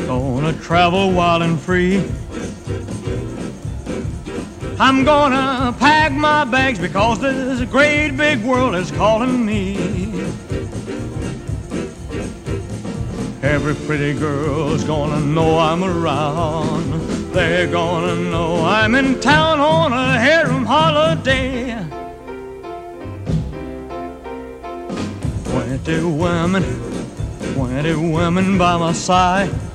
Gonna travel wild and free. I'm gonna pack my bags because this great big world is calling me. Every pretty girl's gonna know I'm around. They're gonna know I'm in town on a harem holiday. 20 women by my side.